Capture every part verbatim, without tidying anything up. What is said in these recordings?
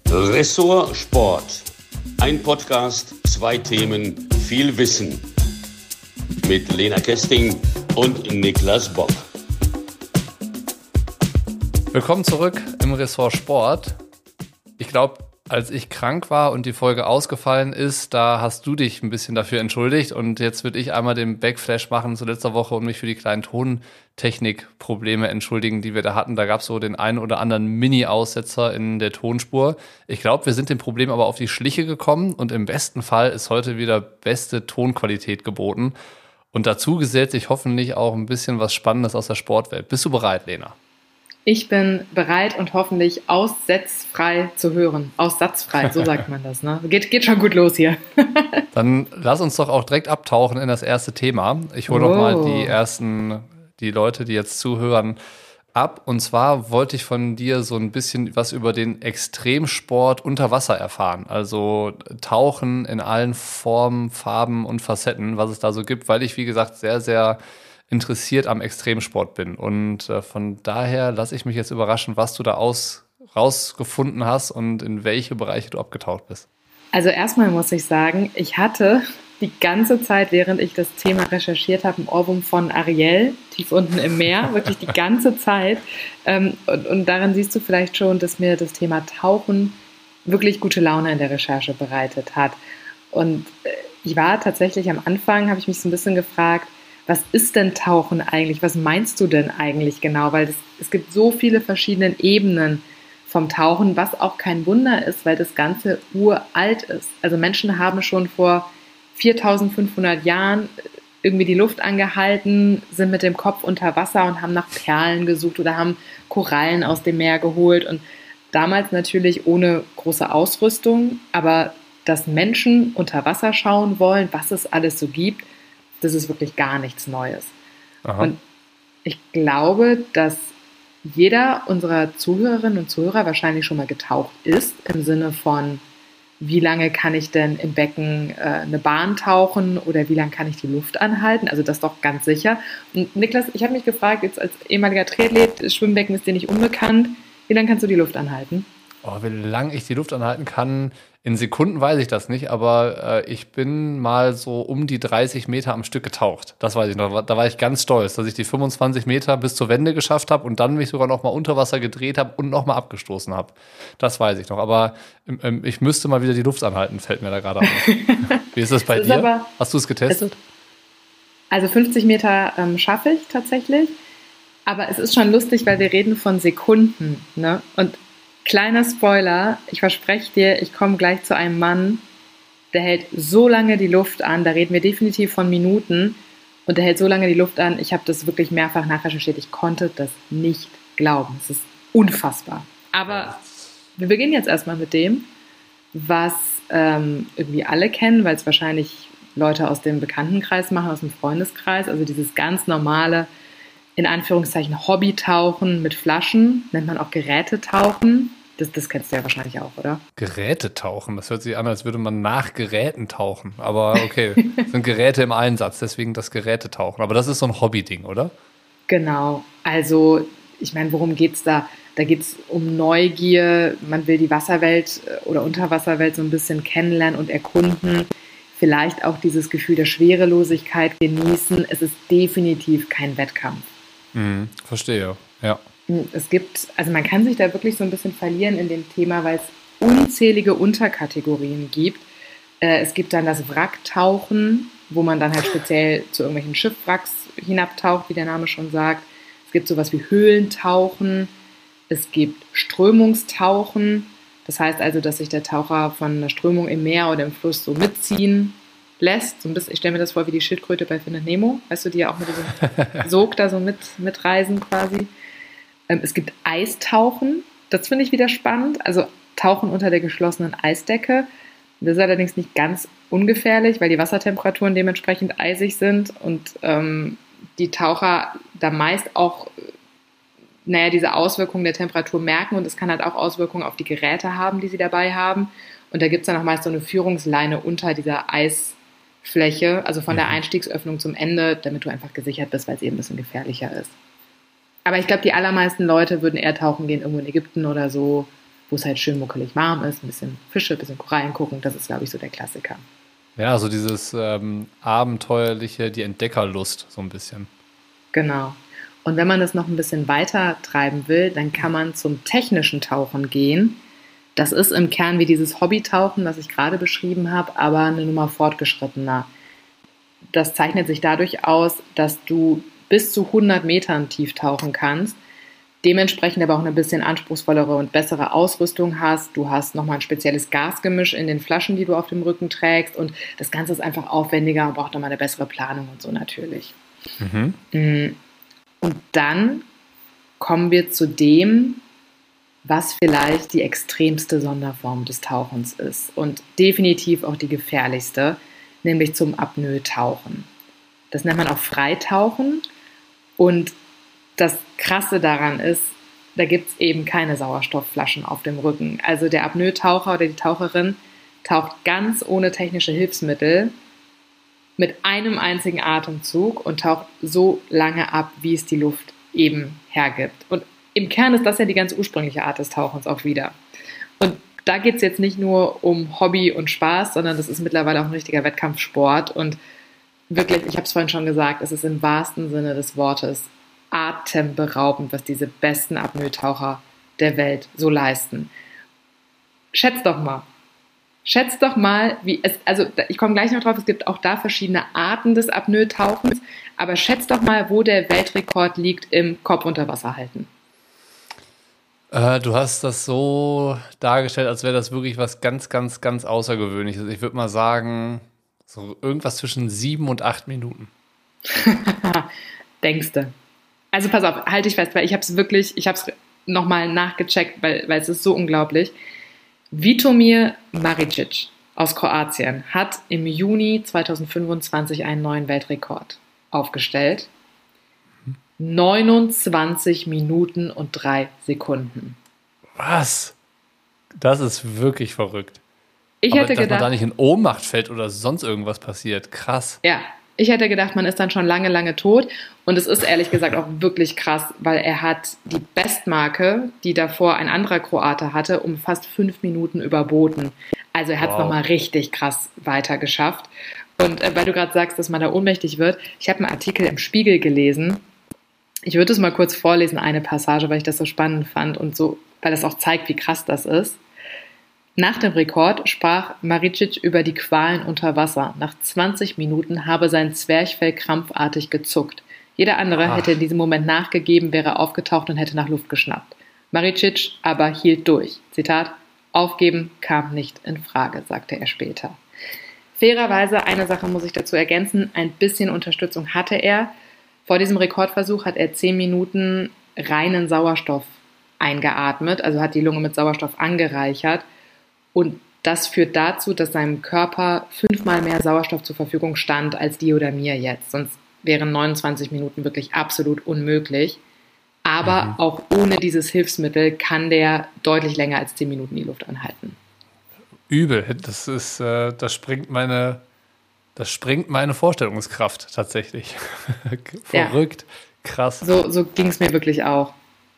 Ressort Sport. Ein Podcast, zwei Themen, viel Wissen. Mit Lena Kesting und Niklas Bock. Willkommen zurück im Ressort Sport. Ich glaube, als ich krank war und die Folge ausgefallen ist, da hast du dich ein bisschen dafür entschuldigt. Und jetzt würde ich einmal den Backflash machen zu letzter Woche und mich für die kleinen Tontechnik-Probleme entschuldigen, die wir da hatten. Da gab es so den einen oder anderen Mini-Aussetzer in der Tonspur. Ich glaube, wir sind dem Problem aber auf die Schliche gekommen und im besten Fall ist heute wieder beste Tonqualität geboten. Und dazu gesellt sich hoffentlich auch ein bisschen was Spannendes aus der Sportwelt. Bist du bereit, Lena? Ich bin bereit und hoffentlich aussetzfrei zu hören. Aussatzfrei, so sagt man das, ne? Geht, geht schon gut los hier. Dann lass uns doch auch direkt abtauchen in das erste Thema. Ich hole oh. noch mal die ersten, die Leute, die jetzt zuhören, ab. Und zwar wollte ich von dir so ein bisschen was über den Extremsport unter Wasser erfahren. Also Tauchen in allen Formen, Farben und Facetten, was es da so gibt, weil ich, wie gesagt, sehr, sehr interessiert am Extremsport bin. Und äh, von daher lasse ich mich jetzt überraschen, was du da aus, rausgefunden hast und in welche Bereiche du abgetaucht bist. Also erstmal muss ich sagen, ich hatte die ganze Zeit, während ich das Thema recherchiert habe, einen Ohrwurm von Ariel, tief unten im Meer, wirklich die ganze Zeit. Ähm, und, und daran siehst du vielleicht schon, dass mir das Thema Tauchen wirklich gute Laune in der Recherche bereitet hat. Und äh, ich war tatsächlich am Anfang, habe ich mich so ein bisschen gefragt, was ist denn Tauchen eigentlich? Was meinst du denn eigentlich genau? Weil das, es gibt so viele verschiedene Ebenen vom Tauchen, was auch kein Wunder ist, weil das Ganze uralt ist. Also Menschen haben schon vor viertausendfünfhundert Jahren irgendwie die Luft angehalten, sind mit dem Kopf unter Wasser und haben nach Perlen gesucht oder haben Korallen aus dem Meer geholt. Und damals natürlich ohne große Ausrüstung, aber dass Menschen unter Wasser schauen wollen, was es alles so gibt, das ist wirklich gar nichts Neues. Aha. Und ich glaube, dass jeder unserer Zuhörerinnen und Zuhörer wahrscheinlich schon mal getaucht ist, im Sinne von, wie lange kann ich denn im Becken äh, eine Bahn tauchen oder wie lange kann ich die Luft anhalten? Also das doch ganz sicher. Und Niklas, ich habe mich gefragt, jetzt als ehemaliger Triathlet, das Schwimmbecken ist dir nicht unbekannt, wie lange kannst du die Luft anhalten? Oh, wie lange ich die Luft anhalten kann, in Sekunden weiß ich das nicht, aber äh, ich bin mal so um die dreißig Meter am Stück getaucht. Das weiß ich noch. Da war ich ganz stolz, dass ich die fünfundzwanzig Meter bis zur Wende geschafft habe und dann mich sogar noch mal unter Wasser gedreht habe und noch mal abgestoßen habe. Das weiß ich noch. Aber ähm, ich müsste mal wieder die Luft anhalten, fällt mir da gerade auf. Wie ist das bei das dir? Aber, Hast du es getestet? Es, also fünfzig Meter ähm, schaffe ich tatsächlich. Aber es ist schon lustig, weil wir reden von Sekunden, ne? Und kleiner Spoiler, ich verspreche dir, ich komme gleich zu einem Mann, der hält so lange die Luft an, da reden wir definitiv von Minuten, und der hält so lange die Luft an, ich habe das wirklich mehrfach nachrecherchiert, ich konnte das nicht glauben. Es ist unfassbar. Aber wir beginnen jetzt erstmal mit dem, was ähm, irgendwie alle kennen, weil es wahrscheinlich Leute aus dem Bekanntenkreis machen, aus dem Freundeskreis, also dieses ganz normale, in Anführungszeichen Hobbytauchen mit Flaschen, nennt man auch Gerätetauchen. Das, das kennst du ja wahrscheinlich auch, oder? Gerätetauchen, das hört sich an, als würde man nach Geräten tauchen. Aber okay, das sind Geräte im Einsatz, deswegen das Gerätetauchen. Aber das ist so ein Hobby-Ding, oder? Genau, also ich meine, worum geht's da? Da geht es um Neugier, man will die Wasserwelt oder Unterwasserwelt so ein bisschen kennenlernen und erkunden. Vielleicht auch dieses Gefühl der Schwerelosigkeit genießen. Es ist definitiv kein Wettkampf. Mhm, verstehe, ja. Es gibt, also man kann sich da wirklich so ein bisschen verlieren in dem Thema, weil es unzählige Unterkategorien gibt. Äh, es gibt dann das Wracktauchen, wo man dann halt speziell zu irgendwelchen Schiffwracks hinabtaucht, wie der Name schon sagt. Es gibt sowas wie Höhlentauchen. Es gibt Strömungstauchen. Das heißt also, dass sich der Taucher von einer Strömung im Meer oder im Fluss so mitziehen lässt. So ein bisschen, ich stelle mir das vor wie die Schildkröte bei Findet Nemo. Weißt du, die ja auch mit diesem Sog da so mit, mitreisen quasi. Es gibt Eistauchen, das finde ich wieder spannend, also Tauchen unter der geschlossenen Eisdecke. Das ist allerdings nicht ganz ungefährlich, weil die Wassertemperaturen dementsprechend eisig sind und ähm, die Taucher da meist auch, naja, diese Auswirkungen der Temperatur merken, und es kann halt auch Auswirkungen auf die Geräte haben, die sie dabei haben. Und da gibt es dann auch meist so eine Führungsleine unter dieser Eisfläche, also von der Einstiegsöffnung zum Ende, damit du einfach gesichert bist, weil es eben ein bisschen gefährlicher ist. Aber ich glaube, die allermeisten Leute würden eher tauchen gehen, irgendwo in Ägypten oder so, wo es halt schön muckelig warm ist, ein bisschen Fische, ein bisschen Korallen gucken, das ist, glaube ich, so der Klassiker. Ja, so dieses ähm, abenteuerliche, die Entdeckerlust so ein bisschen. Genau. Und wenn man das noch ein bisschen weiter treiben will, dann kann man zum technischen Tauchen gehen. Das ist im Kern wie dieses Hobbytauchen, was ich gerade beschrieben habe, aber eine Nummer fortgeschrittener. Das zeichnet sich dadurch aus, dass du bis zu hundert Metern tief tauchen kannst, dementsprechend aber auch eine bisschen anspruchsvollere und bessere Ausrüstung hast. Du hast nochmal ein spezielles Gasgemisch in den Flaschen, die du auf dem Rücken trägst, und das Ganze ist einfach aufwendiger und braucht nochmal eine bessere Planung und so natürlich. Mhm. Und dann kommen wir zu dem, was vielleicht die extremste Sonderform des Tauchens ist und definitiv auch die gefährlichste, nämlich zum Apnoe-Tauchen. Das nennt man auch Freitauchen, und das Krasse daran ist, da gibt es eben keine Sauerstoffflaschen auf dem Rücken. Also der Apnoe-Taucher oder die Taucherin taucht ganz ohne technische Hilfsmittel mit einem einzigen Atemzug und taucht so lange ab, wie es die Luft eben hergibt. Und im Kern ist das ja die ganz ursprüngliche Art des Tauchens auch wieder. Und da geht es jetzt nicht nur um Hobby und Spaß, sondern das ist mittlerweile auch ein richtiger Wettkampfsport. Und wirklich, ich habe es vorhin schon gesagt, es ist im wahrsten Sinne des Wortes atemberaubend, was diese besten Apnoe-Taucher der Welt so leisten. Schätzt doch mal. Schätzt doch mal, wie es, also ich komme gleich noch drauf, es gibt auch da verschiedene Arten des Apnoe-Tauchens, aber schätzt doch mal, wo der Weltrekord liegt im Kopf unter Wasser halten. Äh, du hast das so dargestellt, als wäre das wirklich was ganz, ganz, ganz Außergewöhnliches. Ich würde mal sagen, so irgendwas zwischen sieben und acht Minuten. Denkste. Also pass auf, halte ich fest, weil ich habe es wirklich, ich habe es nochmal nachgecheckt, weil, weil es ist so unglaublich. Vitomir Maricic aus Kroatien hat im Juni zweitausendfünfundzwanzig einen neuen Weltrekord aufgestellt. neunundzwanzig Minuten und drei Sekunden. Was? Das ist wirklich verrückt. Ich Aber hätte dass gedacht, man da nicht in Ohnmacht fällt oder sonst irgendwas passiert. Krass. Ja, ich hätte gedacht, man ist dann schon lange, lange tot. Und es ist ehrlich gesagt auch wirklich krass, weil er hat die Bestmarke, die davor ein anderer Kroate hatte, um fast fünf Minuten überboten. Also er hat es Wow. nochmal richtig krass weiter geschafft. Und äh, weil du gerade sagst, dass man da ohnmächtig wird, ich habe einen Artikel im Spiegel gelesen. Ich würde es mal kurz vorlesen, eine Passage, weil ich das so spannend fand und so, weil das auch zeigt, wie krass das ist. Nach dem Rekord sprach Maricic über die Qualen unter Wasser. Nach zwanzig Minuten habe sein Zwerchfell krampfartig gezuckt. Jeder andere Ach. hätte in diesem Moment nachgegeben, wäre aufgetaucht und hätte nach Luft geschnappt. Maricic aber hielt durch. Zitat: Aufgeben kam nicht in Frage, sagte er später. Fairerweise, eine Sache muss ich dazu ergänzen, ein bisschen Unterstützung hatte er. Vor diesem Rekordversuch hat er zehn Minuten reinen Sauerstoff eingeatmet, also hat die Lunge mit Sauerstoff angereichert. Und das führt dazu, dass seinem Körper fünfmal mehr Sauerstoff zur Verfügung stand als dir oder mir jetzt. Sonst wären neunundzwanzig Minuten wirklich absolut unmöglich. Aber mhm. auch ohne dieses Hilfsmittel kann der deutlich länger als zehn Minuten die Luft anhalten. Übel. Das ist, äh, das springt meine, das springt meine Vorstellungskraft tatsächlich. Verrückt. Ja. Krass. So, so ging es mir wirklich auch.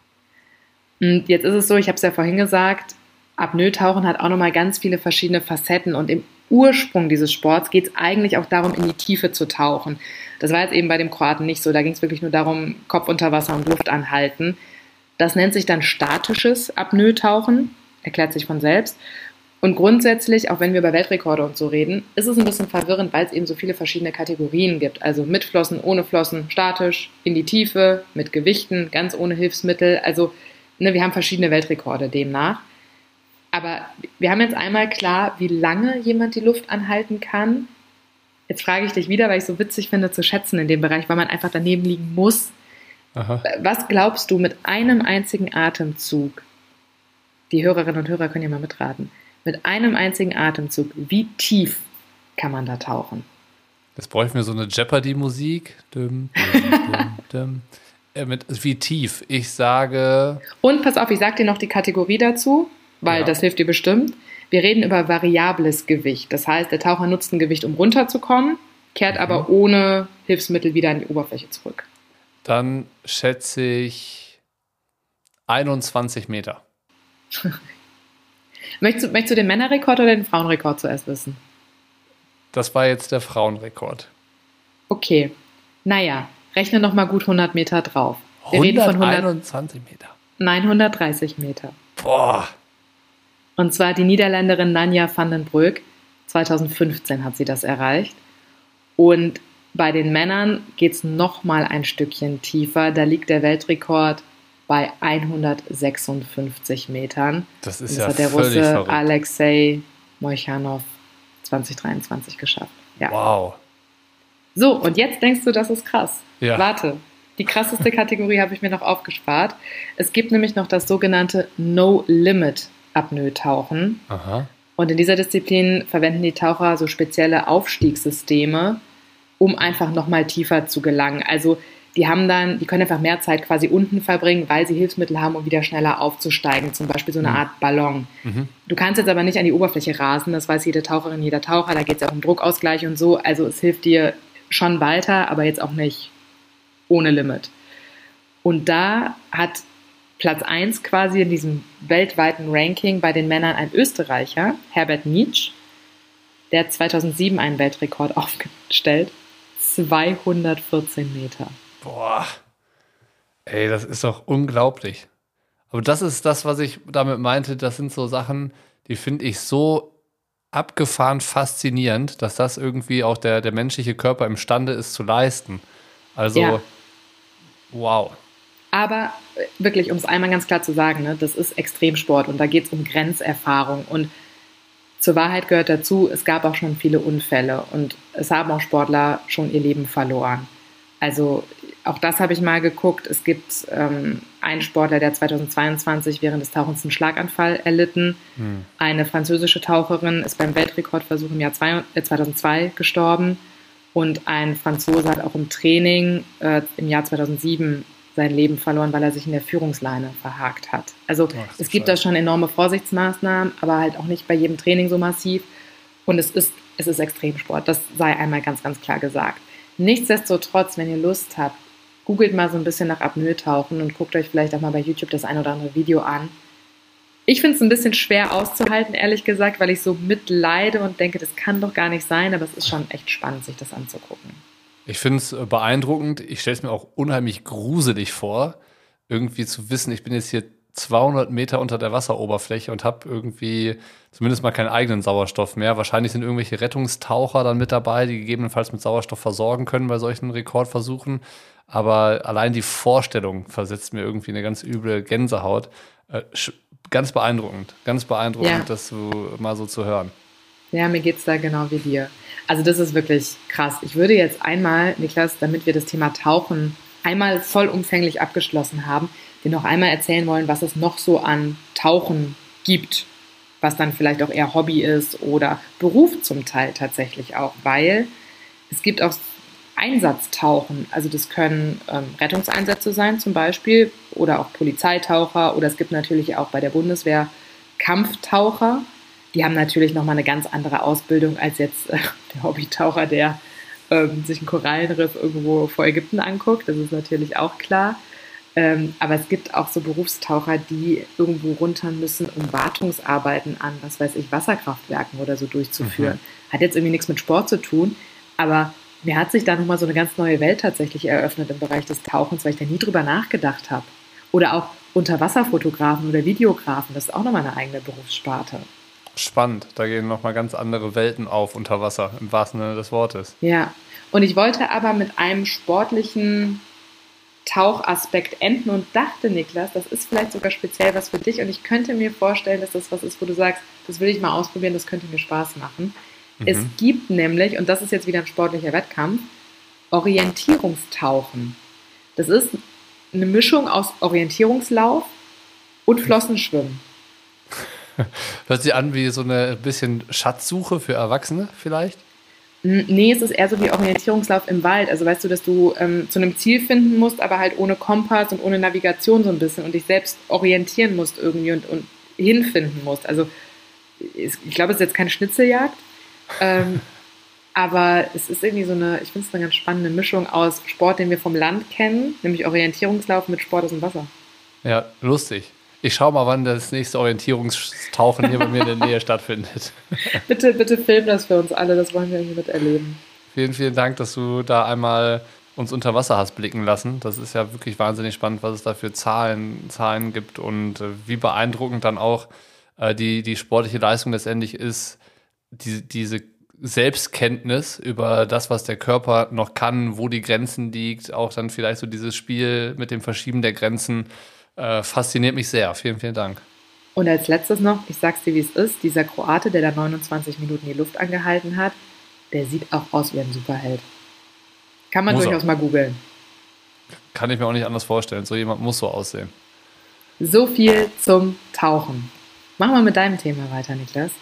Und jetzt ist es so, ich habe es ja vorhin gesagt, Apnoe-Tauchen hat auch nochmal ganz viele verschiedene Facetten, und im Ursprung dieses Sports geht es eigentlich auch darum, in die Tiefe zu tauchen. Das war jetzt eben bei dem Kroaten nicht so, da ging es wirklich nur darum, Kopf unter Wasser und Luft anhalten. Das nennt sich dann statisches Apnoe-Tauchen, erklärt sich von selbst. Und grundsätzlich, auch wenn wir über Weltrekorde und so reden, ist es ein bisschen verwirrend, weil es eben so viele verschiedene Kategorien gibt. Also mit Flossen, ohne Flossen, statisch, in die Tiefe, mit Gewichten, ganz ohne Hilfsmittel. Also ne, wir haben verschiedene Weltrekorde demnach. Aber wir haben jetzt einmal klar, wie lange jemand die Luft anhalten kann. Jetzt frage ich dich wieder, weil ich es so witzig finde zu schätzen in dem Bereich, weil man einfach daneben liegen muss. Aha. Was glaubst du mit einem einzigen Atemzug, die Hörerinnen und Hörer können ja mal mitraten, mit einem einzigen Atemzug, wie tief kann man da tauchen? Jetzt bräuchten wir so eine Jeopardy-Musik. Dum, dum, dum, dum. Äh, mit, wie tief? Ich sage... Und pass auf, ich sage dir noch die Kategorie dazu, weil ja. das hilft dir bestimmt. Wir reden über variables Gewicht. Das heißt, der Taucher nutzt ein Gewicht, um runterzukommen, kehrt mhm. aber ohne Hilfsmittel wieder an die Oberfläche zurück. Dann schätze ich einundzwanzig Meter. Möchtest du, möchtest du den Männerrekord oder den Frauenrekord zuerst wissen? Das war jetzt der Frauenrekord. Okay. Naja, rechne noch mal gut hundert Meter drauf. Wir reden von hunderteinundzwanzig Meter. Nein, hundertdreißig Meter. Boah. Und zwar die Niederländerin Nanja van den Broek. zweitausendfünfzehn hat sie das erreicht. Und bei den Männern geht es noch mal ein Stückchen tiefer. Da liegt der Weltrekord bei hundertsechsundfünfzig Metern. Das ist Und das ja hat der völlig Russe verrückt. Alexei Molchanov zwanzig dreiundzwanzig geschafft. Ja. Wow. So, und jetzt denkst du, das ist krass. Ja. Warte, die krasseste Kategorie habe ich mir noch aufgespart. Es gibt nämlich noch das sogenannte No-Limit-Apnoe-Tauchen. Aha. Und in dieser Disziplin verwenden die Taucher so spezielle Aufstiegssysteme, um einfach nochmal tiefer zu gelangen. Also die haben dann, die können einfach mehr Zeit quasi unten verbringen, weil sie Hilfsmittel haben, um wieder schneller aufzusteigen. Zum Beispiel so eine Mhm. Art Ballon. Mhm. Du kannst jetzt aber nicht an die Oberfläche rasen, das weiß jede Taucherin, jeder Taucher, da geht es ja auch um Druckausgleich und so. Also es hilft dir schon weiter, aber jetzt auch nicht ohne Limit. Und da hat Platz eins quasi in diesem weltweiten Ranking bei den Männern ein Österreicher, Herbert Nitsch, der hat zweitausendsieben einen Weltrekord aufgestellt, zweihundertvierzehn Meter. Boah. Ey, das ist doch unglaublich. Aber das ist das, was ich damit meinte. Das sind so Sachen, die finde ich so abgefahren faszinierend, dass das irgendwie auch der, der menschliche Körper imstande ist zu leisten. Also, Ja. wow. Aber äh, wirklich, um es einmal ganz klar zu sagen, ne, das ist Extremsport und da geht es um Grenzerfahrung. Und zur Wahrheit gehört dazu, es gab auch schon viele Unfälle und es haben auch Sportler schon ihr Leben verloren. Also auch das habe ich mal geguckt. Es gibt ähm, einen Sportler, der zweitausendzweiundzwanzig während des Tauchens einen Schlaganfall erlitten. Hm. Eine französische Taucherin ist beim Weltrekordversuch im Jahr zwei, äh, zweitausendzwei gestorben. Und ein Franzose hat auch im Training äh, im Jahr zweitausendsieben sein Leben verloren, weil er sich in der Führungsleine verhakt hat. Also Ach, es gibt da schon enorme Vorsichtsmaßnahmen, aber halt auch nicht bei jedem Training so massiv. Und es ist, es ist Extremsport, das sei einmal ganz, ganz klar gesagt. Nichtsdestotrotz, wenn ihr Lust habt, googelt mal so ein bisschen nach Apnoe-Tauchen und guckt euch vielleicht auch mal bei YouTube das ein oder andere Video an. Ich finde es ein bisschen schwer auszuhalten, ehrlich gesagt, weil ich so mitleide und denke, das kann doch gar nicht sein, aber es ist schon echt spannend, sich das anzugucken. Ich finde es beeindruckend. Ich stelle es mir auch unheimlich gruselig vor, irgendwie zu wissen, ich bin jetzt hier zweihundert Meter unter der Wasseroberfläche und habe irgendwie zumindest mal keinen eigenen Sauerstoff mehr. Wahrscheinlich sind irgendwelche Rettungstaucher dann mit dabei, die gegebenenfalls mit Sauerstoff versorgen können bei solchen Rekordversuchen. Aber allein die Vorstellung versetzt mir irgendwie eine ganz üble Gänsehaut. Äh, ganz beeindruckend, ganz beeindruckend, Ja. das so, mal so zu hören. Ja, mir geht's da genau wie dir. Also das ist wirklich krass. Ich würde jetzt einmal, Niklas, damit wir das Thema Tauchen einmal vollumfänglich abgeschlossen haben, dir noch einmal erzählen wollen, was es noch so an Tauchen gibt, was dann vielleicht auch eher Hobby ist oder Beruf zum Teil tatsächlich auch, weil es gibt auch Einsatztauchen. Also das können ähm, Rettungseinsätze sein zum Beispiel oder auch Polizeitaucher oder es gibt natürlich auch bei der Bundeswehr Kampftaucher. Die haben natürlich nochmal eine ganz andere Ausbildung als jetzt äh, der Hobbytaucher, der ähm, sich einen Korallenriff irgendwo vor Ägypten anguckt. Das ist natürlich auch klar. Ähm, aber es gibt auch so Berufstaucher, die irgendwo runter müssen, um Wartungsarbeiten an, was weiß ich, Wasserkraftwerken oder so durchzuführen. Mhm. Hat jetzt irgendwie nichts mit Sport zu tun, aber mir hat sich da nochmal so eine ganz neue Welt tatsächlich eröffnet im Bereich des Tauchens, weil ich da nie drüber nachgedacht habe. Oder auch Unterwasserfotografen oder Videografen, das ist auch nochmal eine eigene Berufssparte. Spannend, da gehen nochmal ganz andere Welten auf unter Wasser, im wahrsten Sinne des Wortes. Ja, und ich wollte aber mit einem sportlichen Tauchaspekt enden und dachte, Niklas, das ist vielleicht sogar speziell was für dich und ich könnte mir vorstellen, dass das was ist, wo du sagst, das will ich mal ausprobieren, das könnte mir Spaß machen. Mhm. Es gibt nämlich, und das ist jetzt wieder ein sportlicher Wettkampf, Orientierungstauchen. Das ist eine Mischung aus Orientierungslauf und Flossenschwimmen. Hört sich an wie so eine bisschen Schatzsuche für Erwachsene vielleicht? Nee, es ist eher so wie Orientierungslauf im Wald. Also weißt du, dass du ähm, zu einem Ziel finden musst, aber halt ohne Kompass und ohne Navigation so ein bisschen und dich selbst orientieren musst irgendwie und, und hinfinden musst. Also ich glaube, es ist jetzt keine Schnitzeljagd, ähm, aber es ist irgendwie so eine, ich finde es eine ganz spannende Mischung aus Sport, den wir vom Land kennen, nämlich Orientierungslauf mit Sport aus dem Wasser. Ja, lustig. Ich schaue mal, wann das nächste Orientierungstauchen hier bei mir in der Nähe stattfindet. Bitte, bitte film das für uns alle, das wollen wir irgendwie miterleben. Vielen, vielen Dank, dass du da einmal uns unter Wasser hast blicken lassen. Das ist ja wirklich wahnsinnig spannend, was es da für Zahlen, Zahlen gibt und äh, wie beeindruckend dann auch äh, die, die sportliche Leistung letztendlich ist, die, diese Selbstkenntnis über das, was der Körper noch kann, wo die Grenzen liegt, auch dann vielleicht so dieses Spiel mit dem Verschieben der Grenzen, äh, fasziniert mich sehr. Vielen, vielen Dank. Und als letztes noch, ich sag's dir, wie es ist, dieser Kroate, der da neunundzwanzig Minuten die Luft angehalten hat, der sieht auch aus wie ein Superheld. Kann man Muss durchaus er. mal googeln. Kann ich mir auch nicht anders vorstellen. So jemand muss so aussehen. So viel zum Tauchen. Machen wir mit deinem Thema weiter, Niklas.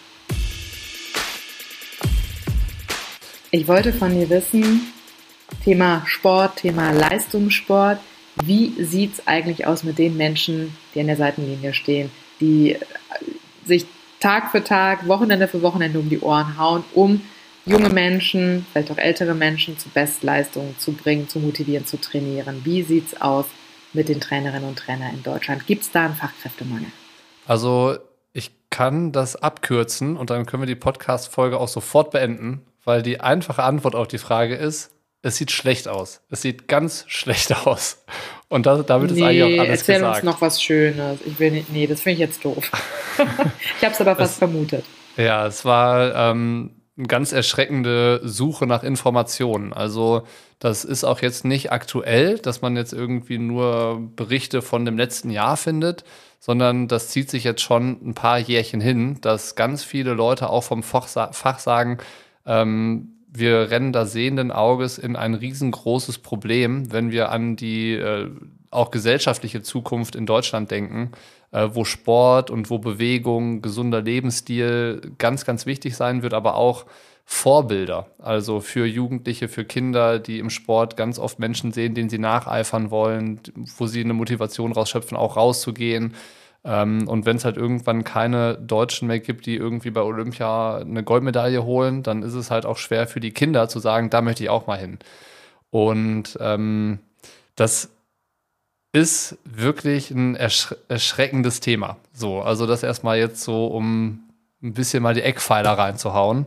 Ich wollte von dir wissen, Thema Sport, Thema Leistungssport. Wie sieht es eigentlich aus mit den Menschen, die an der Seitenlinie stehen, die sich Tag für Tag, Wochenende für Wochenende um die Ohren hauen, um junge Menschen, vielleicht auch ältere Menschen zu Bestleistungen zu bringen, zu motivieren, zu trainieren? Wie sieht es aus mit den Trainerinnen und Trainern in Deutschland? Gibt es da einen Fachkräftemangel? Also ich kann das abkürzen und dann können wir die Podcast-Folge auch sofort beenden, weil die einfache Antwort auf die Frage ist, es sieht schlecht aus. Es sieht ganz schlecht aus. Und das, damit ist nee, eigentlich auch alles erzähl gesagt. Erzähl uns noch was Schönes. Ich will nicht, nee, das finde ich jetzt doof. Ich habe es aber fast es, vermutet. Ja, es war ähm, eine ganz erschreckende Suche nach Informationen. Also das ist auch jetzt nicht aktuell, dass man jetzt irgendwie nur Berichte von dem letzten Jahr findet, sondern das zieht sich jetzt schon ein paar Jährchen hin, dass ganz viele Leute auch vom Fach, Fach sagen, ähm, wir rennen da sehenden Auges in ein riesengroßes Problem, wenn wir an die äh, auch gesellschaftliche Zukunft in Deutschland denken, äh, wo Sport und wo Bewegung, gesunder Lebensstil ganz, ganz wichtig sein wird, aber auch Vorbilder, also für Jugendliche, für Kinder, die im Sport ganz oft Menschen sehen, denen sie nacheifern wollen, wo sie eine Motivation rausschöpfen, auch rauszugehen. Und wenn es halt irgendwann keine Deutschen mehr gibt, die irgendwie bei Olympia eine Goldmedaille holen, dann ist es halt auch schwer für die Kinder zu sagen, da möchte ich auch mal hin. Und ähm, das ist wirklich ein ersch- erschreckendes Thema. So, also das erstmal jetzt so, um ein bisschen mal die Eckpfeiler reinzuhauen.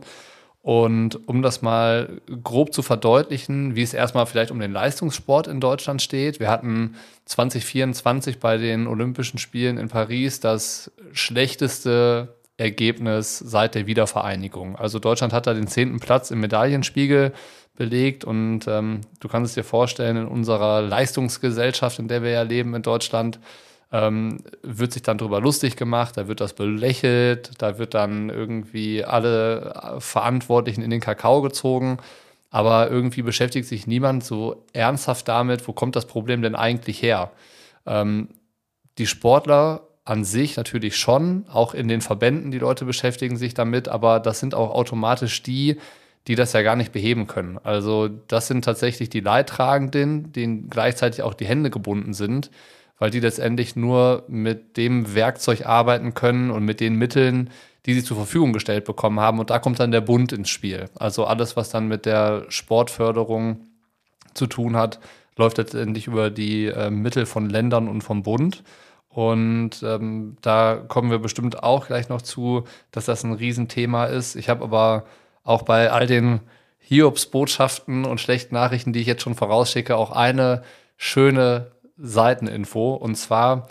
Und um das mal grob zu verdeutlichen, wie es erstmal vielleicht um den Leistungssport in Deutschland steht. Wir hatten zwanzig vierundzwanzig bei den Olympischen Spielen in Paris das schlechteste Ergebnis seit der Wiedervereinigung. Also Deutschland hat da den zehnten Platz im Medaillenspiegel belegt und ähm, du kannst es dir vorstellen, in unserer Leistungsgesellschaft, in der wir ja leben in Deutschland, Ähm, wird sich dann drüber lustig gemacht, da wird das belächelt, da wird dann irgendwie alle Verantwortlichen in den Kakao gezogen, aber irgendwie beschäftigt sich niemand so ernsthaft damit, wo kommt das Problem denn eigentlich her? Ähm, die Sportler an sich natürlich schon, auch in den Verbänden, die Leute beschäftigen sich damit, aber das sind auch automatisch die, die das ja gar nicht beheben können. Also das sind tatsächlich die Leidtragenden, denen gleichzeitig auch die Hände gebunden sind, weil die letztendlich nur mit dem Werkzeug arbeiten können und mit den Mitteln, die sie zur Verfügung gestellt bekommen haben. Und da kommt dann der Bund ins Spiel. Also alles, was dann mit der Sportförderung zu tun hat, läuft letztendlich über die äh, Mittel von Ländern und vom Bund. Und ähm, da kommen wir bestimmt auch gleich noch zu, dass das ein Riesenthema ist. Ich habe aber auch bei all den Hiobsbotschaften und schlechten Nachrichten, die ich jetzt schon vorausschicke, auch eine schöne Seiteninfo. Und zwar,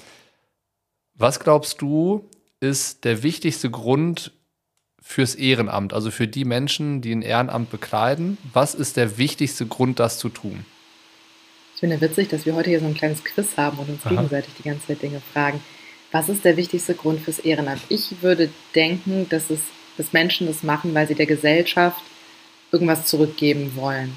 was glaubst du, ist der wichtigste Grund fürs Ehrenamt, also für die Menschen, die ein Ehrenamt bekleiden? Was ist der wichtigste Grund, das zu tun? Ich finde witzig, dass wir heute hier so ein kleines Quiz haben und uns Aha. gegenseitig die ganze Zeit Dinge fragen. Was ist der wichtigste Grund fürs Ehrenamt? Ich würde denken, dass, es, dass Menschen das machen, weil sie der Gesellschaft irgendwas zurückgeben wollen.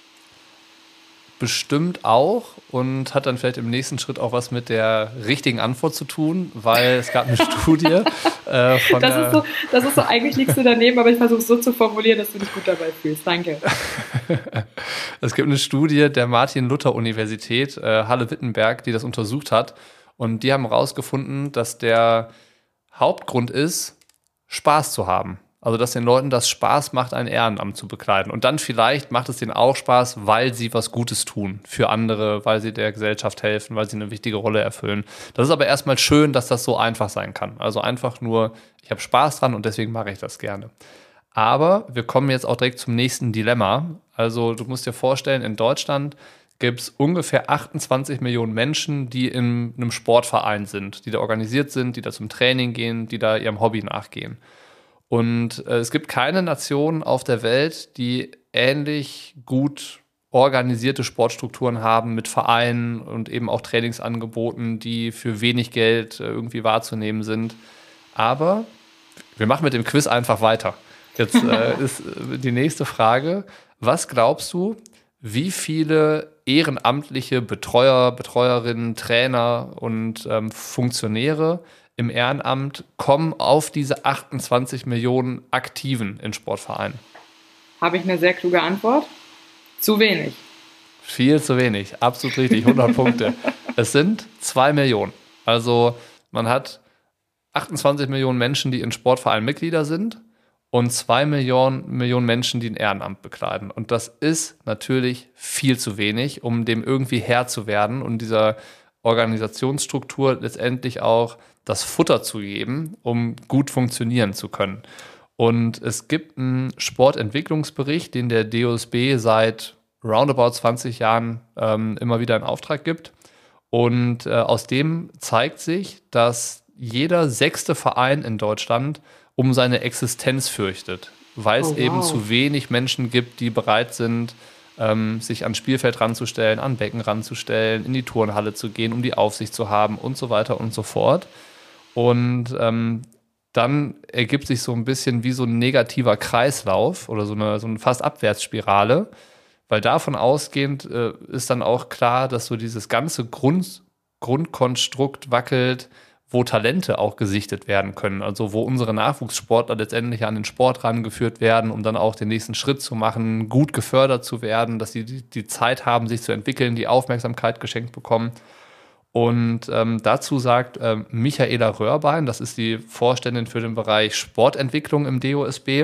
Bestimmt auch und hat dann vielleicht im nächsten Schritt auch was mit der richtigen Antwort zu tun, weil es gab eine Studie äh, von das, der ist so, das ist so, eigentlich liegst du daneben, aber ich versuche es so zu formulieren, dass du dich gut dabei fühlst. Danke. Es gibt eine Studie der Martin-Luther-Universität äh, Halle-Wittenberg, die das untersucht hat und die haben herausgefunden, dass der Hauptgrund ist, Spaß zu haben. Also, dass den Leuten das Spaß macht, ein Ehrenamt zu bekleiden. Und dann vielleicht macht es denen auch Spaß, weil sie was Gutes tun für andere, weil sie der Gesellschaft helfen, weil sie eine wichtige Rolle erfüllen. Das ist aber erstmal schön, dass das so einfach sein kann. Also einfach nur, ich habe Spaß dran und deswegen mache ich das gerne. Aber wir kommen jetzt auch direkt zum nächsten Dilemma. Also du musst dir vorstellen, in Deutschland gibt es ungefähr achtundzwanzig Millionen Menschen, die in einem Sportverein sind, die da organisiert sind, die da zum Training gehen, die da ihrem Hobby nachgehen. Und äh, es gibt keine Nation auf der Welt, die ähnlich gut organisierte Sportstrukturen haben mit Vereinen und eben auch Trainingsangeboten, die für wenig Geld äh, irgendwie wahrzunehmen sind. Aber wir machen mit dem Quiz einfach weiter. Jetzt äh, ist die nächste Frage. Was glaubst du, wie viele ehrenamtliche Betreuer, Betreuerinnen, Trainer und ähm, Funktionäre im Ehrenamt kommen auf diese achtundzwanzig Millionen Aktiven in Sportvereinen? Habe ich eine sehr kluge Antwort? Zu wenig. Viel zu wenig, absolut richtig, hundert Punkte. Es sind zwei Millionen. Also man hat achtundzwanzig Millionen Menschen, die in Sportvereinen Mitglieder sind und zwei Millionen, Millionen Menschen, die ein Ehrenamt bekleiden. Und das ist natürlich viel zu wenig, um dem irgendwie Herr zu werden und dieser Organisationsstruktur letztendlich auch das Futter zu geben, um gut funktionieren zu können. Und es gibt einen Sportentwicklungsbericht, den der D O S B seit roundabout zwanzig Jahren ähm, immer wieder in Auftrag gibt. Und äh, aus dem zeigt sich, dass jeder sechste Verein in Deutschland um seine Existenz fürchtet, weil es Oh, wow. eben zu wenig Menschen gibt, die bereit sind, ähm, sich ans Spielfeld ranzustellen, an Becken ranzustellen, in die Turnhalle zu gehen, um die Aufsicht zu haben und so weiter und so fort. Und ähm, dann ergibt sich so ein bisschen wie so ein negativer Kreislauf oder so eine, so eine fast Abwärtsspirale, weil davon ausgehend äh, ist dann auch klar, dass so dieses ganze Grund, Grundkonstrukt wackelt, wo Talente auch gesichtet werden können, also wo unsere Nachwuchssportler letztendlich an den Sport rangeführt werden, um dann auch den nächsten Schritt zu machen, gut gefördert zu werden, dass sie die, die Zeit haben, sich zu entwickeln, die Aufmerksamkeit geschenkt bekommen. Und ähm, dazu sagt ähm, Michaela Röhrbein, das ist die Vorständin für den Bereich Sportentwicklung im D O S B,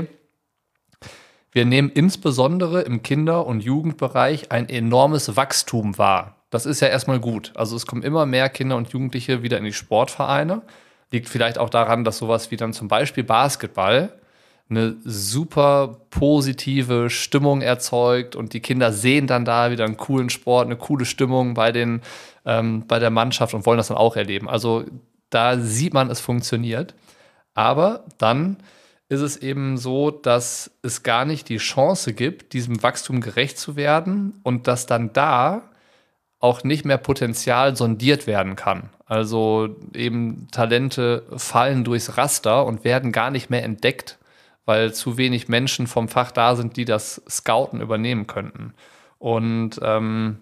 wir nehmen insbesondere im Kinder- und Jugendbereich ein enormes Wachstum wahr. Das ist ja erstmal gut. Also es kommen immer mehr Kinder und Jugendliche wieder in die Sportvereine. Liegt vielleicht auch daran, dass sowas wie dann zum Beispiel Basketball eine super positive Stimmung erzeugt und die Kinder sehen dann da wieder einen coolen Sport, eine coole Stimmung bei den, ähm, bei der Mannschaft und wollen das dann auch erleben. Also da sieht man, es funktioniert. Aber dann ist es eben so, dass es gar nicht die Chance gibt, diesem Wachstum gerecht zu werden und dass dann da auch nicht mehr Potenzial sondiert werden kann. Also eben Talente fallen durchs Raster und werden gar nicht mehr entdeckt, weil zu wenig Menschen vom Fach da sind, die das Scouten übernehmen könnten. Und ähm,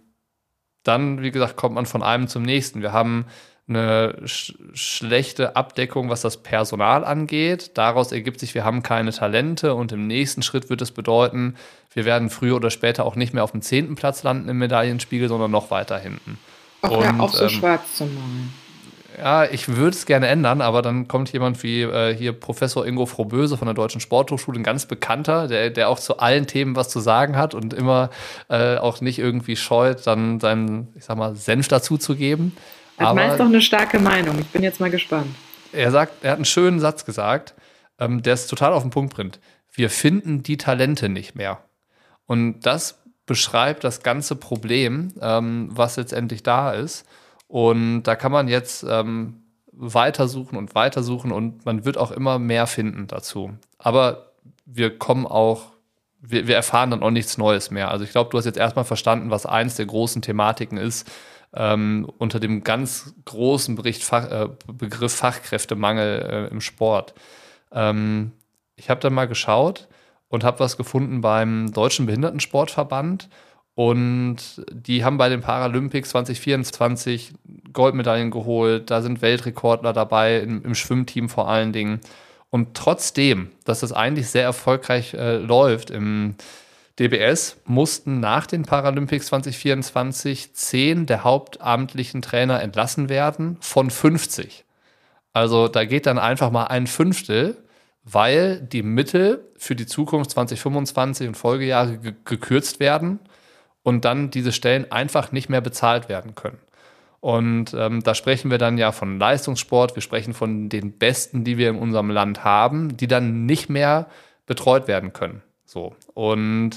dann, wie gesagt, kommt man von einem zum nächsten. Wir haben eine sch- schlechte Abdeckung, was das Personal angeht. Daraus ergibt sich, wir haben keine Talente und im nächsten Schritt wird es bedeuten, wir werden früher oder später auch nicht mehr auf dem zehnten Platz landen im Medaillenspiegel, sondern noch weiter hinten. Ach, Und, hör auf, so ähm, schwarz zu malen. Ja, ich würde es gerne ändern, aber dann kommt jemand wie äh, hier Professor Ingo Frohböse von der Deutschen Sporthochschule, ein ganz bekannter, der, der auch zu allen Themen was zu sagen hat und immer äh, auch nicht irgendwie scheut, dann seinen, ich sag mal, Senf dazu zu geben. Das Aber meist doch eine starke Meinung. Ich bin jetzt mal gespannt. er sagt, er hat einen schönen Satz gesagt, ähm, der es total auf den Punkt bringt. Wir finden die Talente nicht mehr. Und das beschreibt das ganze Problem, ähm, was letztendlich da ist. Und da kann man jetzt ähm, weitersuchen und weitersuchen und man wird auch immer mehr finden dazu. Aber wir kommen auch, wir, wir erfahren dann auch nichts Neues mehr. Also ich glaube, du hast jetzt erstmal verstanden, was eins der großen Thematiken ist, ähm, unter dem ganz großen Bericht, Fach, äh, Begriff Fachkräftemangel äh, im Sport. Ähm, ich habe dann mal geschaut und habe was gefunden beim Deutschen Behindertensportverband. Und die haben bei den Paralympics zwanzig vierundzwanzig Goldmedaillen geholt. Da sind Weltrekordler dabei, im, im Schwimmteam vor allen Dingen. Und trotzdem, dass das eigentlich sehr erfolgreich äh, läuft im D B S, mussten nach den Paralympics zwanzig vierundzwanzig zehn der hauptamtlichen Trainer entlassen werden von fünfzig. Also da geht dann einfach mal ein Fünftel weil die Mittel für die Zukunft zwanzig fünfundzwanzig und Folgejahre ge- gekürzt werden und dann diese Stellen einfach nicht mehr bezahlt werden können. Und ähm, da sprechen wir dann ja von Leistungssport, wir sprechen von den Besten, die wir in unserem Land haben, die dann nicht mehr betreut werden können. So. Und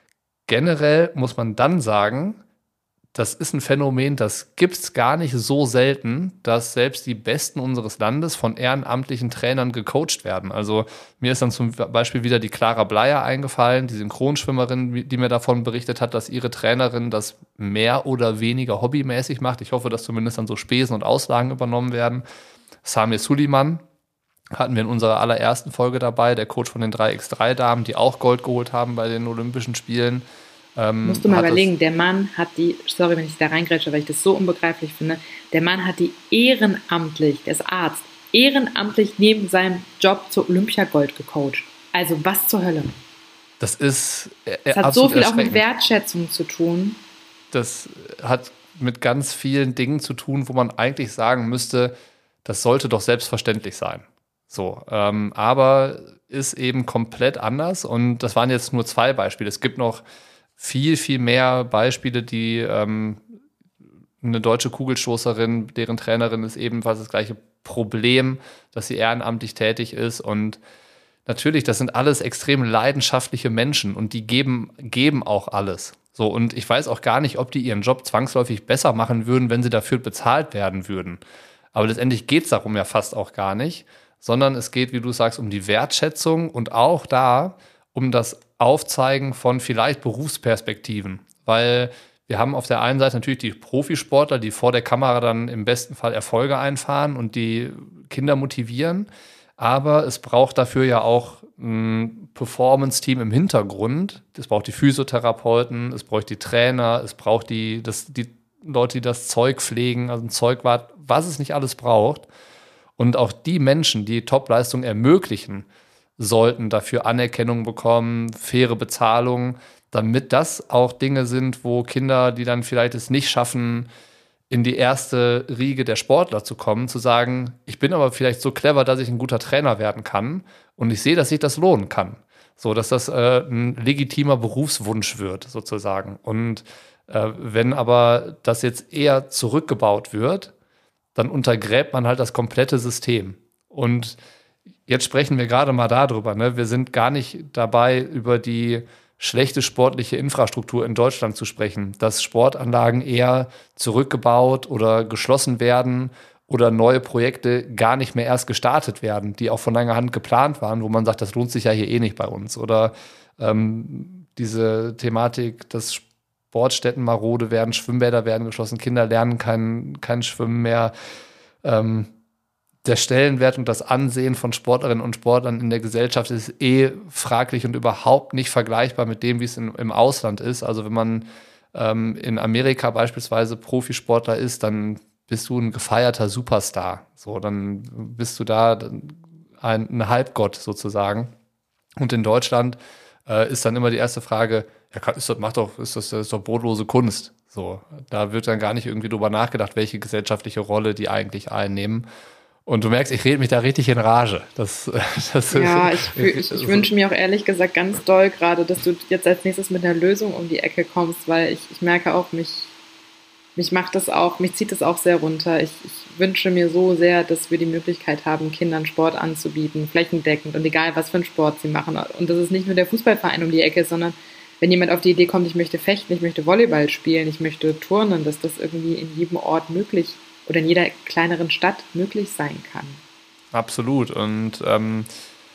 generell muss man dann sagen, das ist ein Phänomen, das gibt es gar nicht so selten, dass selbst die Besten unseres Landes von ehrenamtlichen Trainern gecoacht werden. Also mir ist dann zum Beispiel wieder die Clara Bleier eingefallen, die Synchronschwimmerin, die mir davon berichtet hat, dass ihre Trainerin das mehr oder weniger hobbymäßig macht. Ich hoffe, dass zumindest dann so Spesen und Auslagen übernommen werden. Samir Suliman hatten wir in unserer allerersten Folge dabei, der Coach von den drei mal drei Damen, die auch Gold geholt haben bei den Olympischen Spielen. Ähm, Musst du mal überlegen, der Mann hat die, sorry, wenn ich da reingrätsche, weil ich das so unbegreiflich finde, der Mann hat die ehrenamtlich, der ist Arzt, ehrenamtlich neben seinem Job zur Olympiagold gecoacht. Also was zur Hölle? Das ist äh, Das hat so viel auch mit Wertschätzung zu tun. Das hat mit ganz vielen Dingen zu tun, wo man eigentlich sagen müsste, das sollte doch selbstverständlich sein. So, ähm, aber ist eben komplett anders und das waren jetzt nur zwei Beispiele. Es gibt noch viel, viel mehr Beispiele, die ähm, eine deutsche Kugelstoßerin, deren Trainerin ist ebenfalls das gleiche Problem, dass sie ehrenamtlich tätig ist. Und natürlich, das sind alles extrem leidenschaftliche Menschen und die geben, geben auch alles. So, und ich weiß auch gar nicht, ob die ihren Job zwangsläufig besser machen würden, wenn sie dafür bezahlt werden würden. Aber letztendlich geht es darum ja fast auch gar nicht, sondern es geht, wie du sagst, um die Wertschätzung und auch da um das Aufzeigen von vielleicht Berufsperspektiven. Weil wir haben auf der einen Seite natürlich die Profisportler, die vor der Kamera dann im besten Fall Erfolge einfahren und die Kinder motivieren. Aber es braucht dafür ja auch ein Performance-Team im Hintergrund. Es braucht die Physiotherapeuten, es braucht die Trainer, es braucht die, das, die Leute, die das Zeug pflegen, also ein Zeugwart, was es nicht alles braucht. Und auch die Menschen, die Topleistung ermöglichen, sollten dafür Anerkennung bekommen, faire Bezahlung, damit das auch Dinge sind, wo Kinder, die dann vielleicht es nicht schaffen, in die erste Riege der Sportler zu kommen, zu sagen, ich bin aber vielleicht so clever, dass ich ein guter Trainer werden kann und ich sehe, dass sich das lohnen kann. So, dass das äh, ein legitimer Berufswunsch wird, sozusagen. Und äh, wenn aber das jetzt eher zurückgebaut wird, dann untergräbt man halt das komplette System. Und jetzt sprechen wir gerade mal darüber, ne? Wir sind gar nicht dabei, über die schlechte sportliche Infrastruktur in Deutschland zu sprechen, dass Sportanlagen eher zurückgebaut oder geschlossen werden oder neue Projekte gar nicht mehr erst gestartet werden, die auch von langer Hand geplant waren, wo man sagt, das lohnt sich ja hier eh nicht bei uns. Oder ähm, diese Thematik, dass Sportstätten marode werden, Schwimmbäder werden geschlossen, Kinder lernen kein, kein Schwimmen mehr. Ähm, Der Stellenwert und das Ansehen von Sportlerinnen und Sportlern in der Gesellschaft ist eh fraglich und überhaupt nicht vergleichbar mit dem, wie es in, im Ausland ist. Also wenn man ähm, in Amerika beispielsweise Profisportler ist, dann bist du ein gefeierter Superstar. So, dann bist du da ein, ein Halbgott sozusagen. Und in Deutschland äh, ist dann immer die erste Frage, ja, kann, ist das, macht doch, ist das, ist doch brotlose Kunst. So, da wird dann gar nicht irgendwie drüber nachgedacht, welche gesellschaftliche Rolle die eigentlich einnehmen. Und du merkst, ich rede mich da richtig in Rage. Das, das ja, ist, ich, ich, ich wünsche mir auch ehrlich gesagt ganz doll gerade, dass du jetzt als nächstes mit einer Lösung um die Ecke kommst, weil ich, ich merke auch, mich, mich macht das auch, mich zieht das auch sehr runter. Ich, ich wünsche mir so sehr, dass wir die Möglichkeit haben, Kindern Sport anzubieten, flächendeckend und egal, was für einen Sport sie machen. Und dass es nicht nur der Fußballverein um die Ecke ist, sondern wenn jemand auf die Idee kommt, ich möchte fechten, ich möchte Volleyball spielen, ich möchte turnen, dass das irgendwie in jedem Ort möglich ist. Oder in jeder kleineren Stadt möglich sein kann. Absolut. Und ähm,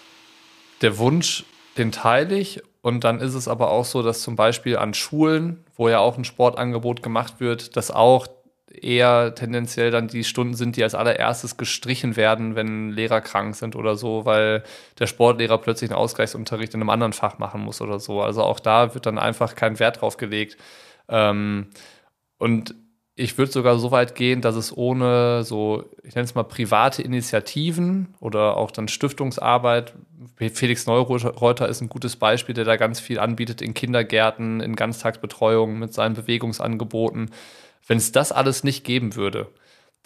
der Wunsch, den teile ich. Und dann ist es aber auch so, dass zum Beispiel an Schulen, wo ja auch ein Sportangebot gemacht wird, dass auch eher tendenziell dann die Stunden sind, die als allererstes gestrichen werden, wenn Lehrer krank sind oder so, weil der Sportlehrer plötzlich einen Ausgleichsunterricht in einem anderen Fach machen muss oder so. Also auch da wird dann einfach kein Wert drauf gelegt. Ähm, und ich würde sogar so weit gehen, dass es ohne so, ich nenne es mal private Initiativen oder auch dann Stiftungsarbeit, Felix Neureuter ist ein gutes Beispiel, der da ganz viel anbietet in Kindergärten, in Ganztagsbetreuung mit seinen Bewegungsangeboten. Wenn es das alles nicht geben würde,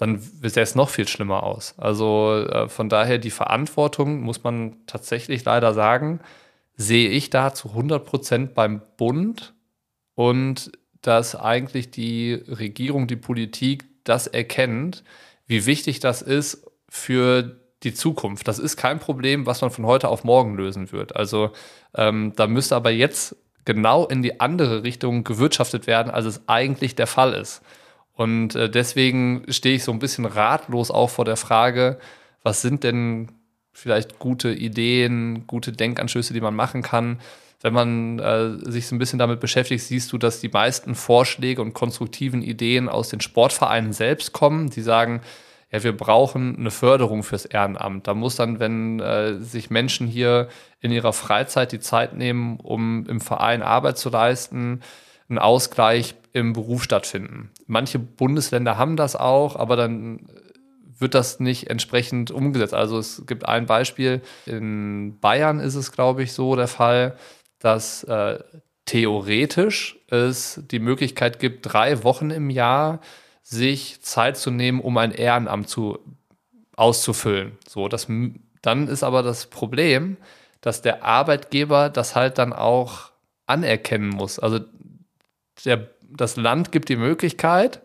dann sähe es noch viel schlimmer aus. Also äh, von daher die Verantwortung, muss man tatsächlich leider sagen, sehe ich da zu hundert Prozent beim Bund und dass eigentlich die Regierung, die Politik das erkennt, wie wichtig das ist für die Zukunft. Das ist kein Problem, was man von heute auf morgen lösen wird. Also ähm, da müsste aber jetzt genau in die andere Richtung gewirtschaftet werden, als es eigentlich der Fall ist. Und äh, deswegen stehe ich so ein bisschen ratlos auch vor der Frage, was sind denn vielleicht gute Ideen, gute Denkanstöße, die man machen kann. Wenn man äh, sich so ein bisschen damit beschäftigt, siehst du, dass die meisten Vorschläge und konstruktiven Ideen aus den Sportvereinen selbst kommen. Die sagen, ja, wir brauchen eine Förderung fürs Ehrenamt. Da muss dann, wenn äh, sich Menschen hier in ihrer Freizeit die Zeit nehmen, um im Verein Arbeit zu leisten, ein Ausgleich im Beruf stattfinden. Manche Bundesländer haben das auch, aber dann wird das nicht entsprechend umgesetzt. Also es gibt ein Beispiel, in Bayern ist es, glaube ich, so der Fall, dass äh, theoretisch es die Möglichkeit gibt, drei Wochen im Jahr sich Zeit zu nehmen, um ein Ehrenamt zu, auszufüllen. So, das, dann ist aber das Problem, dass der Arbeitgeber das halt dann auch anerkennen muss. Also der, das Land gibt die Möglichkeit,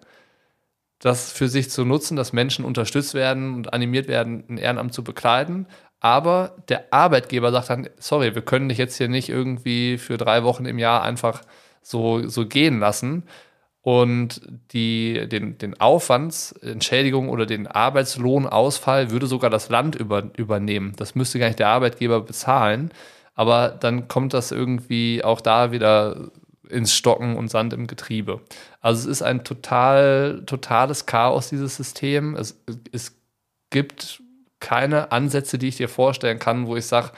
das für sich zu nutzen, dass Menschen unterstützt werden und animiert werden, ein Ehrenamt zu bekleiden. Aber der Arbeitgeber sagt dann, sorry, wir können dich jetzt hier nicht irgendwie für drei Wochen im Jahr einfach so, so gehen lassen. Und die, den, den Aufwandsentschädigung oder den Arbeitslohnausfall würde sogar das Land über, übernehmen. Das müsste gar nicht der Arbeitgeber bezahlen. Aber dann kommt das irgendwie auch da wieder ins Stocken und Sand im Getriebe. Also es ist ein total, totales Chaos, dieses System. Es, es gibt keine Ansätze, die ich dir vorstellen kann, wo ich sage,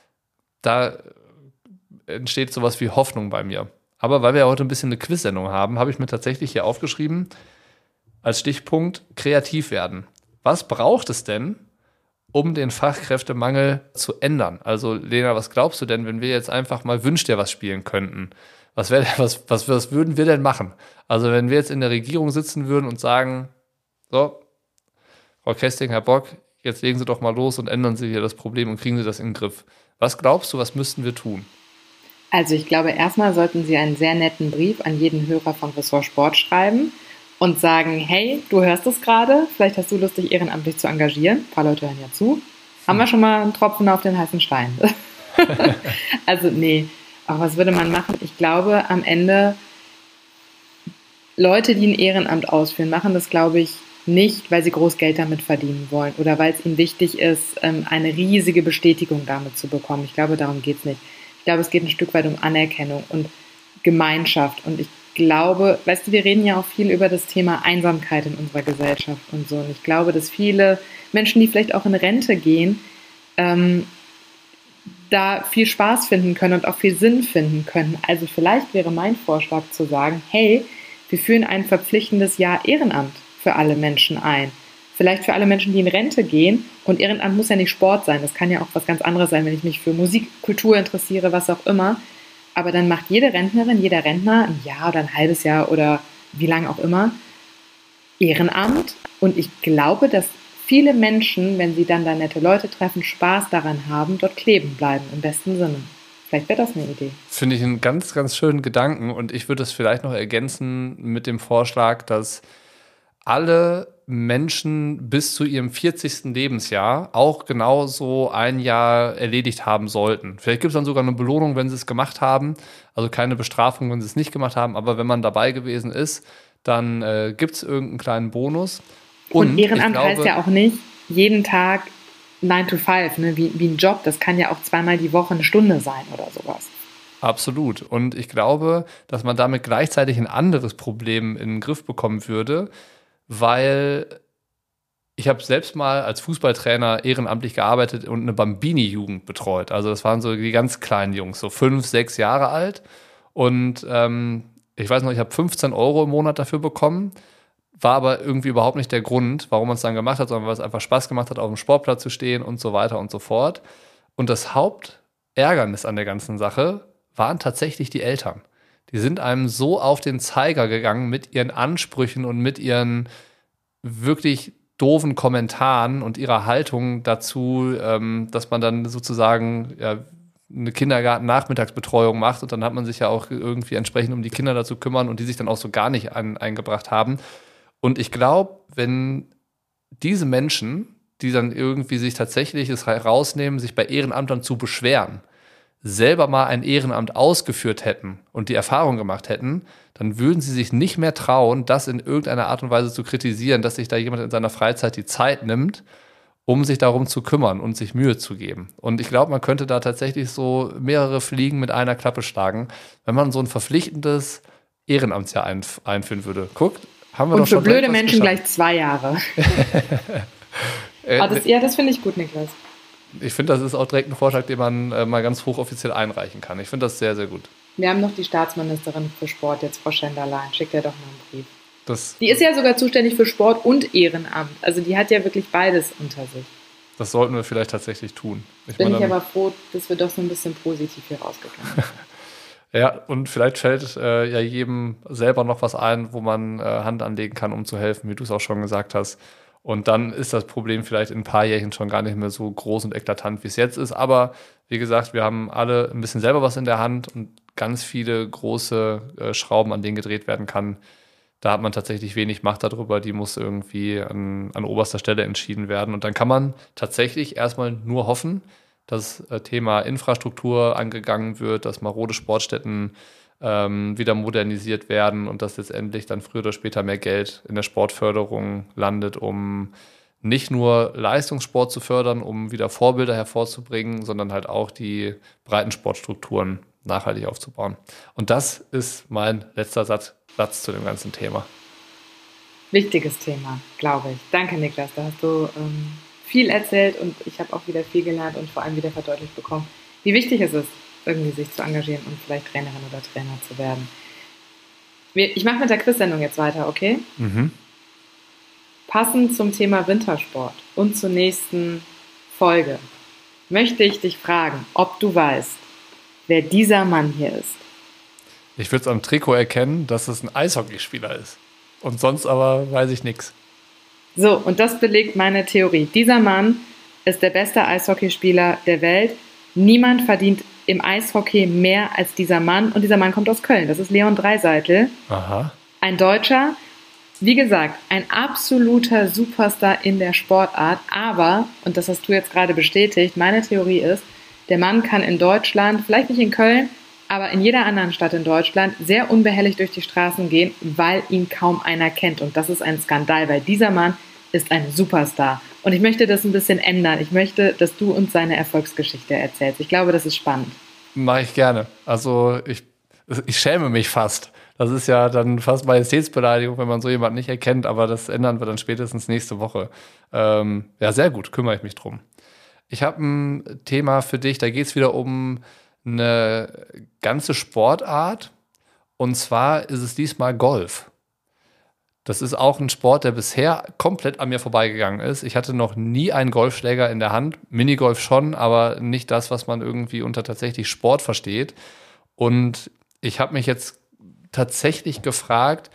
da entsteht sowas wie Hoffnung bei mir. Aber weil wir ja heute ein bisschen eine Quiz-Sendung haben, habe ich mir tatsächlich hier aufgeschrieben, als Stichpunkt kreativ werden. Was braucht es denn, um den Fachkräftemangel zu ändern? Also Lena, was glaubst du denn, wenn wir jetzt einfach mal Wünsch dir was spielen könnten? Was, wär, was, was, was würden wir denn machen? Also wenn wir jetzt in der Regierung sitzen würden und sagen, so, Frau Kesting, Herr Bock, jetzt legen Sie doch mal los und ändern Sie hier das Problem und kriegen Sie das in den Griff. Was glaubst du, was müssten wir tun? Also ich glaube, erstmal sollten Sie einen sehr netten Brief an jeden Hörer vom Ressort Sport schreiben und sagen, hey, du hörst es gerade, vielleicht hast du Lust, dich ehrenamtlich zu engagieren. Ein paar Leute hören ja zu. Hm. Haben wir schon mal einen Tropfen auf den heißen Stein. Also nee, auch was würde man machen? Ich glaube, am Ende Leute, die ein Ehrenamt ausführen, machen das, glaube ich, nicht, weil sie groß Geld damit verdienen wollen oder weil es ihnen wichtig ist, eine riesige Bestätigung damit zu bekommen. Ich glaube, darum geht es nicht. Ich glaube, es geht ein Stück weit um Anerkennung und Gemeinschaft. Und ich glaube, weißt du, wir reden ja auch viel über das Thema Einsamkeit in unserer Gesellschaft und so. Und ich glaube, dass viele Menschen, die vielleicht auch in Rente gehen, ähm, da viel Spaß finden können und auch viel Sinn finden können. Also vielleicht wäre mein Vorschlag zu sagen, hey, wir führen ein verpflichtendes Jahr Ehrenamt für alle Menschen ein. Vielleicht für alle Menschen, die in Rente gehen. Und Ehrenamt muss ja nicht Sport sein. Das kann ja auch was ganz anderes sein, wenn ich mich für Musik, Kultur interessiere, was auch immer. Aber dann macht jede Rentnerin, jeder Rentner ein Jahr oder ein halbes Jahr oder wie lange auch immer Ehrenamt. Und ich glaube, dass viele Menschen, wenn sie dann da nette Leute treffen, Spaß daran haben, dort kleben bleiben, im besten Sinne. Vielleicht wäre das eine Idee. Finde ich einen ganz, ganz schönen Gedanken. Und ich würde es vielleicht noch ergänzen mit dem Vorschlag, dass alle Menschen bis zu ihrem vierzigsten Lebensjahr auch genauso ein Jahr erledigt haben sollten. Vielleicht gibt es dann sogar eine Belohnung, wenn sie es gemacht haben. Also keine Bestrafung, wenn sie es nicht gemacht haben. Aber wenn man dabei gewesen ist, dann äh, gibt es irgendeinen kleinen Bonus. Und, Und Ehrenamt glaube, heißt ja auch nicht jeden Tag nine to five, ne, wie, wie ein Job. Das kann ja auch zweimal die Woche eine Stunde sein oder sowas. Absolut. Und ich glaube, dass man damit gleichzeitig ein anderes Problem in den Griff bekommen würde, weil ich habe selbst mal als Fußballtrainer ehrenamtlich gearbeitet und eine Bambini-Jugend betreut. Also das waren so die ganz kleinen Jungs, so fünf, sechs Jahre alt. Und ähm, ich weiß noch, ich habe fünfzehn Euro im Monat dafür bekommen, war aber irgendwie überhaupt nicht der Grund, warum man es dann gemacht hat, sondern weil es einfach Spaß gemacht hat, auf dem Sportplatz zu stehen und so weiter und so fort. Und das Hauptärgernis an der ganzen Sache waren tatsächlich die Eltern. Die sind einem so auf den Zeiger gegangen mit ihren Ansprüchen und mit ihren wirklich doofen Kommentaren und ihrer Haltung dazu, ähm, dass man dann sozusagen ja, eine Kindergarten-Nachmittagsbetreuung macht und dann hat man sich ja auch irgendwie entsprechend um die Kinder dazu kümmern und die sich dann auch so gar nicht an, eingebracht haben. Und ich glaube, wenn diese Menschen, die dann irgendwie sich tatsächlich es herausnehmen, sich bei Ehrenamtlern zu beschweren, selber mal ein Ehrenamt ausgeführt hätten und die Erfahrung gemacht hätten, dann würden sie sich nicht mehr trauen, das in irgendeiner Art und Weise zu kritisieren, dass sich da jemand in seiner Freizeit die Zeit nimmt, um sich darum zu kümmern und sich Mühe zu geben. Und ich glaube, man könnte da tatsächlich so mehrere Fliegen mit einer Klappe schlagen, wenn man so ein verpflichtendes Ehrenamtsjahr einf- einführen würde. Guckt, haben wir und doch schon für blöde Menschen geschafft. gleich zwei Jahre. äh, Aber das, ja, das finde ich gut, Niklas. Ich finde, das ist auch direkt ein Vorschlag, den man äh, mal ganz hochoffiziell einreichen kann. Ich finde das sehr, sehr gut. Wir haben noch die Staatsministerin für Sport, jetzt Frau Schenderlein. Schickt ihr doch mal einen Brief. Das, Die ist ja sogar zuständig für Sport und Ehrenamt. Also die hat ja wirklich beides unter sich. das sollten wir vielleicht tatsächlich tun. Ich Bin meine, ich aber froh, dass wir doch so ein bisschen positiv hier rausgekommen sind. ja, und vielleicht fällt äh, ja jedem selber noch was ein, wo man äh, Hand anlegen kann, um zu helfen, wie du es auch schon gesagt hast. Und dann ist das Problem vielleicht in ein paar Jährchen schon gar nicht mehr so groß und eklatant, wie es jetzt ist. Aber wie gesagt, wir haben alle ein bisschen selber was in der Hand und ganz viele große äh, Schrauben, an denen gedreht werden kann. Da hat man tatsächlich wenig Macht darüber. Die muss irgendwie an, an oberster Stelle entschieden werden. Und dann kann man tatsächlich erstmal nur hoffen, dass das Thema Infrastruktur angegangen wird, dass marode Sportstätten ähm, wieder modernisiert werden und dass letztendlich dann früher oder später mehr Geld in der Sportförderung landet, um nicht nur Leistungssport zu fördern, um wieder Vorbilder hervorzubringen, sondern halt auch die breiten Sportstrukturen nachhaltig aufzubauen. Und das ist mein letzter Satz, Satz zu dem ganzen Thema. Wichtiges Thema, glaube ich. Danke, Niklas. Da hast du ähm, viel erzählt und ich habe auch wieder viel gelernt und vor allem wieder verdeutlicht bekommen, wie wichtig es ist, irgendwie sich zu engagieren und vielleicht Trainerin oder Trainer zu werden. Ich mache mit der Quiz-Sendung jetzt weiter, okay? Mhm. Passend zum Thema Wintersport und zur nächsten Folge möchte ich dich fragen, ob du weißt, wer dieser Mann hier ist. Ich würde es am Trikot erkennen, dass es ein Eishockeyspieler ist. Und sonst aber weiß ich nichts. So, und das belegt meine Theorie. Dieser Mann ist der beste Eishockeyspieler der Welt. Niemand verdient im Eishockey mehr als dieser Mann. Und dieser Mann kommt aus Köln. Das ist Leon Draisaitl. Aha. Ein Deutscher. Wie gesagt, ein absoluter Superstar in der Sportart. Aber, und das hast du jetzt gerade bestätigt, meine Theorie ist, der Mann kann in Deutschland, vielleicht nicht in Köln, aber in jeder anderen Stadt in Deutschland sehr unbehelligt durch die Straßen gehen, weil ihn kaum einer kennt. Und das ist ein Skandal, weil dieser Mann ist ein Superstar. Und ich möchte das ein bisschen ändern. Ich möchte, dass du uns seine Erfolgsgeschichte erzählst. Ich glaube, das ist spannend. Mache ich gerne. Also ich, ich schäme mich fast. Das ist ja dann fast Majestätsbeleidigung, wenn man so jemanden nicht erkennt, aber das ändern wir dann spätestens nächste Woche. Ähm, ja, sehr gut, kümmere ich mich drum. Ich habe ein Thema für dich, da geht es wieder um eine ganze Sportart und zwar ist es diesmal Golf. Das ist auch ein Sport, der bisher komplett an mir vorbeigegangen ist. Ich hatte noch nie einen Golfschläger in der Hand, Minigolf schon, aber nicht das, was man irgendwie unter tatsächlich Sport versteht. Und ich habe mich jetzt tatsächlich gefragt,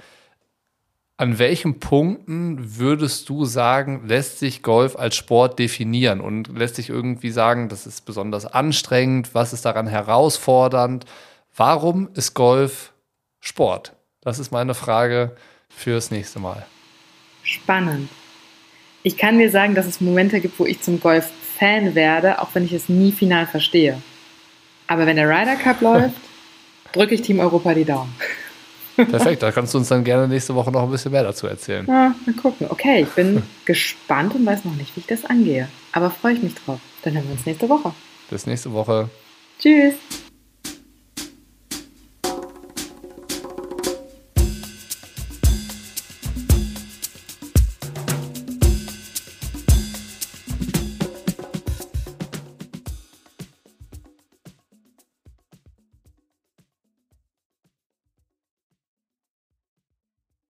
an welchen Punkten würdest du sagen, lässt sich Golf als Sport definieren und lässt sich irgendwie sagen, das ist besonders anstrengend, was ist daran herausfordernd? Warum ist Golf Sport? Das ist meine Frage fürs nächste Mal. Spannend. Ich kann dir sagen, dass es Momente gibt, wo ich zum Golf-Fan werde, auch wenn ich es nie final verstehe. Aber wenn der Ryder Cup läuft, drücke ich Team Europa die Daumen. Perfekt, da kannst du uns dann gerne nächste Woche noch ein bisschen mehr dazu erzählen. Ja, mal gucken. Okay, ich bin gespannt und weiß noch nicht, wie ich das angehe. Aber freue ich mich drauf. Dann hören wir uns nächste Woche. Bis nächste Woche. Tschüss.